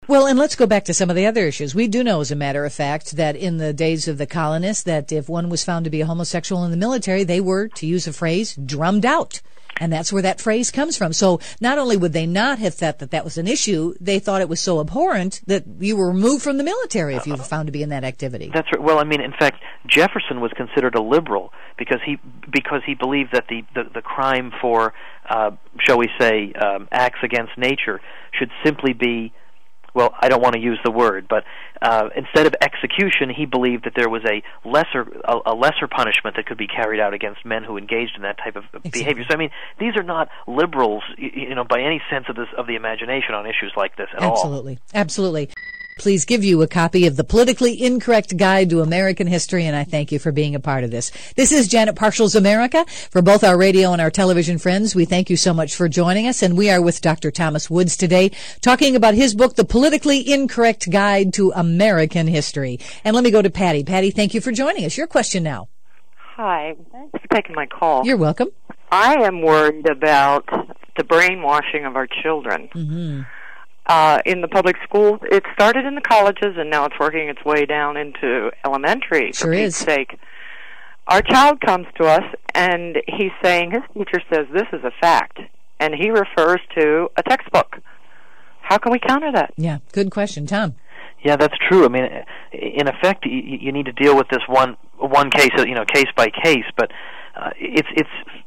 Well, and let's go back to some of the other issues. We do know, as a matter of fact, that in the days of the colonists, that if one was found to be a homosexual in the military, they were, to use a phrase, drummed out. And that's where that phrase comes from. So not only would they not have thought that that was an issue, they thought it was so abhorrent that you were removed from the military if you were found to be in that activity. That's right. Well, I mean, in fact, Jefferson was considered a liberal because he believed that the crime for, shall we say, acts against nature should simply be, well, I don't want to use the word, but instead of execution, he believed that there was a lesser punishment that could be carried out against men who engaged in that type of behavior. So, I mean, these are not liberals, by any sense of the imagination on issues like this at all. Absolutely, absolutely. Please give you a copy of The Politically Incorrect Guide to American History, and I thank you for being a part of this. This is Janet Parshall's America. For both our radio and our television friends, we thank you so much for joining us, and we are with Dr. Thomas Woods today, talking about his book, The Politically Incorrect Guide to American History. And let me go to Patty. Patty, thank you for joining us. Your question now. Hi. Thanks for taking my call. You're welcome. I am worried about the brainwashing of our children. Mm-hmm. In the public schools. It started in the colleges, and now it's working its way down into elementary, for Pete's sake. Our child comes to us, and he's saying, his teacher says this is a fact, and he refers to a textbook. How can we counter that? Yeah, good question. Tom? Yeah, that's true. I mean, in effect, you need to deal with this one case, case by case, but it's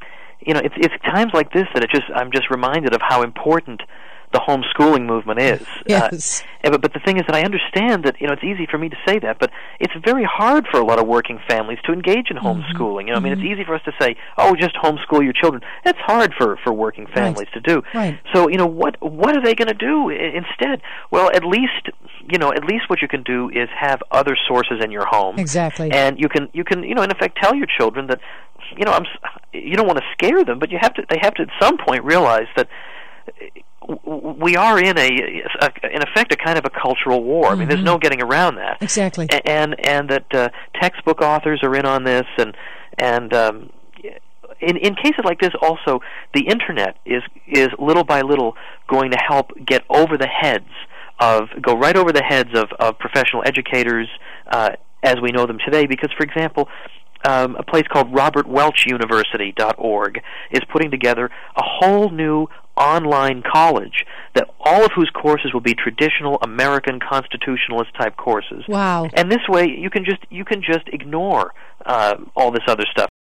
times like this that I'm just reminded of how important the homeschooling movement is. Yes. But the thing is that I understand that, it's easy for me to say that, but it's very hard for a lot of working families to engage in homeschooling. I mean, it's easy for us to say, oh, just homeschool your children. It's hard for working families to do. Right. So, what are they going to do instead? Well, at least what you can do is have other sources in your home. Exactly. And you can, in effect, tell your children that, you don't want to scare them, but they have to at some point realize that we are in effect a kind of a cultural war. I mean, there's no getting around that. Exactly. And that textbook authors are in on this, and in cases like this, also the internet is little by little going to help go right over the heads of professional educators as we know them today. Because, for example, a place called RobertWelchUniversity.org is putting together a whole new online college that all of whose courses will be traditional American constitutionalist type courses. Wow. And this way you can just ignore all this other stuff.